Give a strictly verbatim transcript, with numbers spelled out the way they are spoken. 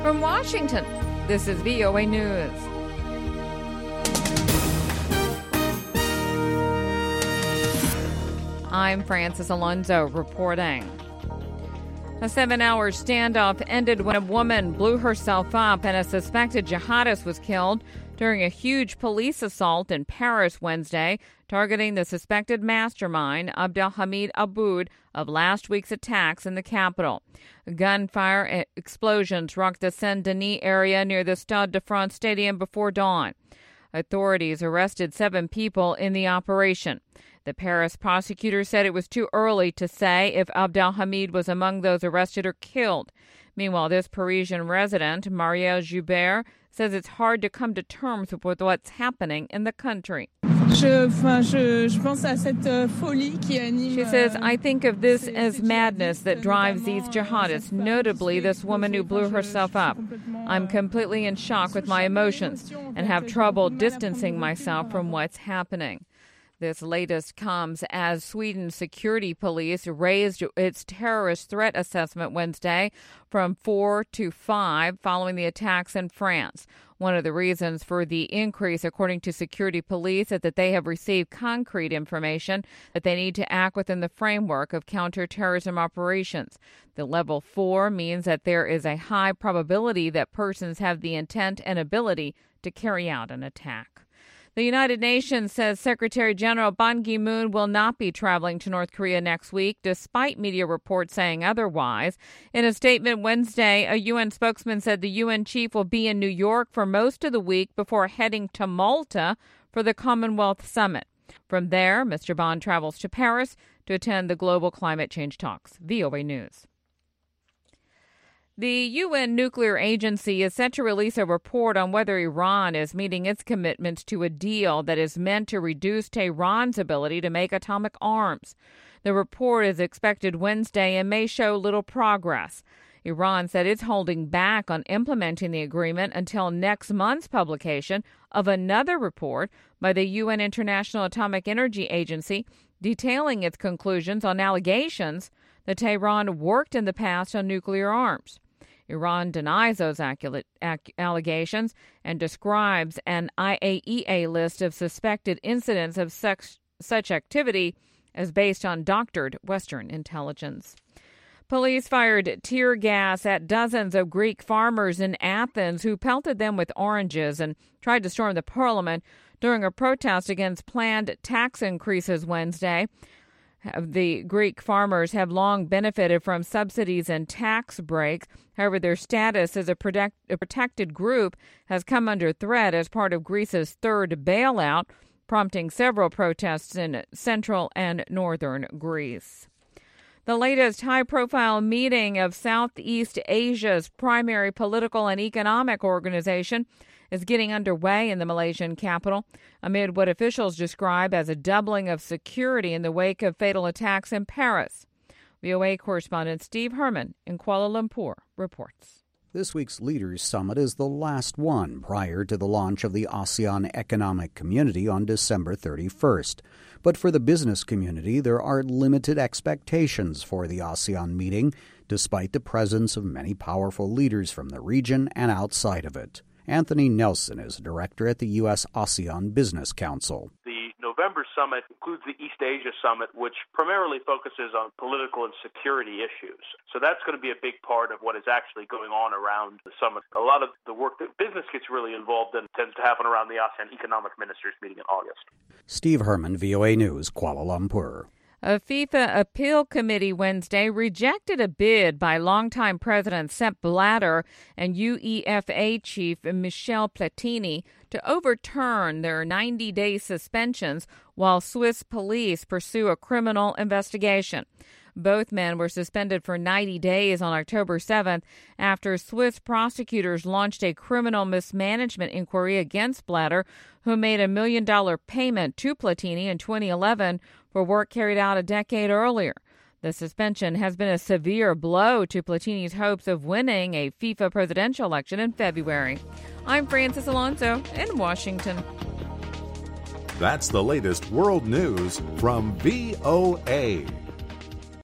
From Washington, this is V O A News. I'm Francis Alonso reporting. A seven-hour standoff ended when a woman blew herself up and a suspected jihadist was killed during a huge police assault in Paris Wednesday, targeting the suspected mastermind, Abdelhamid Aboud, of last week's attacks in the capital. Gunfire explosions rocked the Saint-Denis area near the Stade de France stadium before dawn. Authorities arrested seven people in the operation. The Paris prosecutor said it was too early to say if Abdelhamid was among those arrested or killed. Meanwhile, this Parisian resident, Marielle Joubert, says it's hard to come to terms with what's happening in the country. She says, I think of this as madness that drives these jihadists, notably this woman who blew herself up. I'm completely in shock with my emotions and have trouble distancing myself from what's happening. This latest comes as Sweden's security police raised its terrorist threat assessment Wednesday from four to five following the attacks in France. One of the reasons for the increase, according to security police, is that they have received concrete information that they need to act within the framework of counterterrorism operations. The level four means that there is a high probability that persons have the intent and ability to carry out an attack. The United Nations says Secretary General Ban Ki-moon will not be traveling to North Korea next week, despite media reports saying otherwise. In a statement Wednesday, a U N spokesman said the U N chief will be in New York for most of the week before heading to Malta for the Commonwealth Summit. From there, Mister Ban travels to Paris to attend the global climate change talks. V O A News. The U N Nuclear Agency is set to release a report on whether Iran is meeting its commitments to a deal that is meant to reduce Tehran's ability to make atomic arms. The report is expected Wednesday and may show little progress. Iran said it's holding back on implementing the agreement until next month's publication of another report by the U N International Atomic Energy Agency detailing its conclusions on allegations that Tehran worked in the past on nuclear arms. Iran denies those allegations and describes an I A E A list of suspected incidents of such, such activity as based on doctored Western intelligence. Police fired tear gas at dozens of Greek farmers in Athens who pelted them with oranges and tried to storm the parliament during a protest against planned tax increases Wednesday. The Greek farmers have long benefited from subsidies and tax breaks. However, their status as a, protect, a protected group has come under threat as part of Greece's third bailout, prompting several protests in central and northern Greece. The latest high-profile meeting of Southeast Asia's primary political and economic organization is getting underway in the Malaysian capital amid what officials describe as a doubling of security in the wake of fatal attacks in Paris. V O A correspondent Steve Herman in Kuala Lumpur reports. This week's Leaders Summit is the last one prior to the launch of the ASEAN Economic Community on December thirty-first. But for the business community, there are limited expectations for the ASEAN meeting, despite the presence of many powerful leaders from the region and outside of it. Anthony Nelson is director at the U S ASEAN Business Council. The November summit includes the East Asia Summit, which primarily focuses on political and security issues. So that's going to be a big part of what is actually going on around the summit. A lot of the work that business gets really involved in tends to happen around the ASEAN Economic Ministers meeting in August. Steve Herman, V O A News, Kuala Lumpur. A FIFA appeal committee Wednesday rejected a bid by longtime President Sepp Blatter and UEFA chief Michel Platini to overturn their ninety-day suspensions while Swiss police pursue a criminal investigation. Both men were suspended for ninety days on October seventh after Swiss prosecutors launched a criminal mismanagement inquiry against Blatter, who made a million-dollar payment to Platini in twenty eleven for work carried out a decade earlier. The suspension has been a severe blow to Platini's hopes of winning a FIFA presidential election in February. I'm Francis Alonso in Washington. That's the latest world news from V O A.